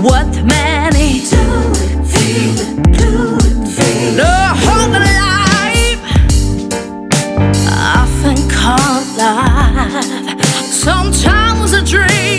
what many do it, feel it, do it, feel it. The whole life, often called life, sometimes a dream.